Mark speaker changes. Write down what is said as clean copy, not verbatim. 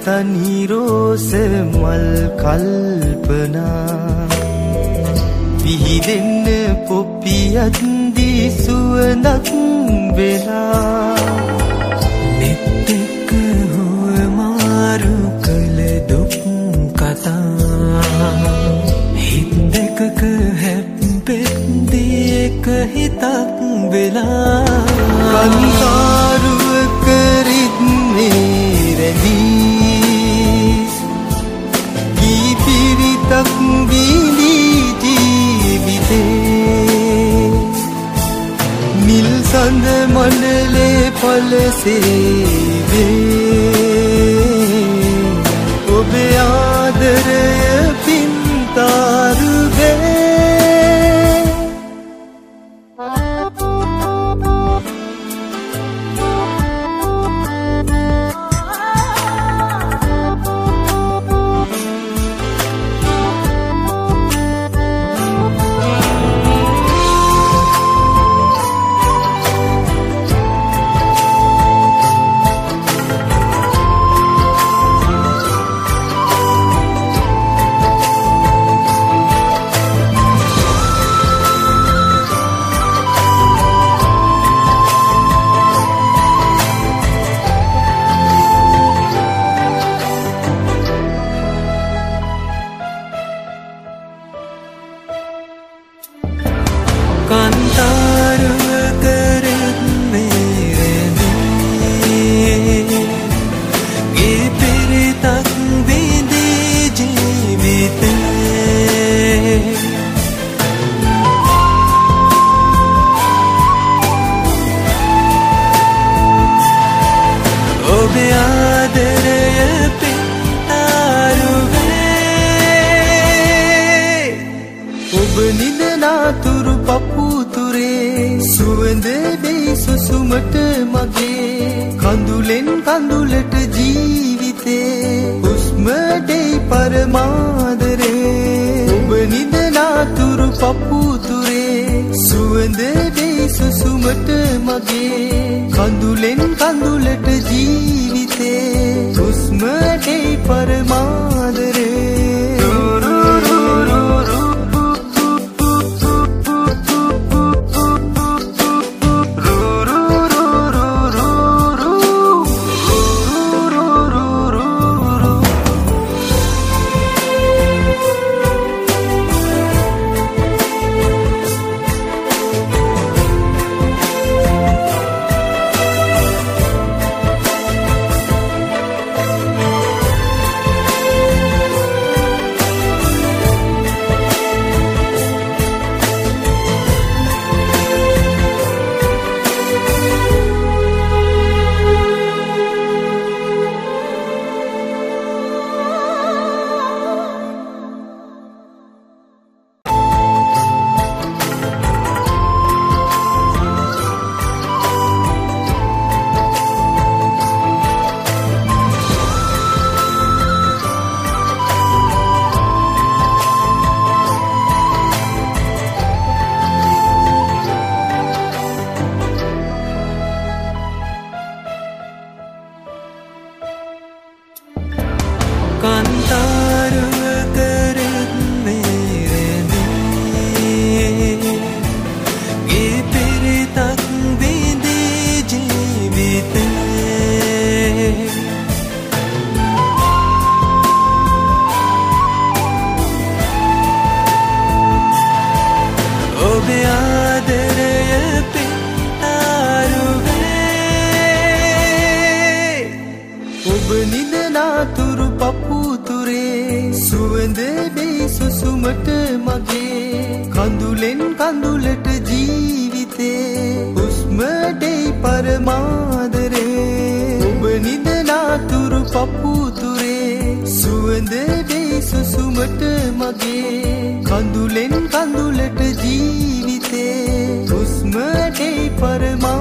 Speaker 1: තනි රෝස මල් කල්පනා පිහිදෙන්න පොප්පියත් දී සුවඳක් වෙලා නෙත් එක්ක හොමාරු කළ දුක් කතා හිත් දෙකක හැප්පෙද්දී එක හිතක් වෙලා කන්තාරුවක රිද්මේ රැඳී ගීපිරිතක් විඳී ජීවිතේ නිල් සඳ මණ්ඩලේ පලසේ වේ ඔබේ ආදරය පින්තාරු වේ සුසුමට මගේ කඳුලෙන් කඳුලට ජීවිතේ හුස්ම දෙයි පරමාදරේ ඔබ නිදනාතුරු පපුතුරේ සුවඳ දෙයි සුසුමට මගේ කඳුලෙන් කඳුලට ජීවිතේ හුස්ම දෙයි පරමාදරේ සුසුමට මගේ කඳුලෙන් කඳුලට ජීවිතේ හුස්ම දෙයි පරමාදරේ ඔබ නිදනාතුරු පපුතුරේ සුවඳ දෙයි සුසුමට මගේ කඳුලෙන් කඳුලට ජීවිතේ හුස්ම දෙයි පරමාදරේ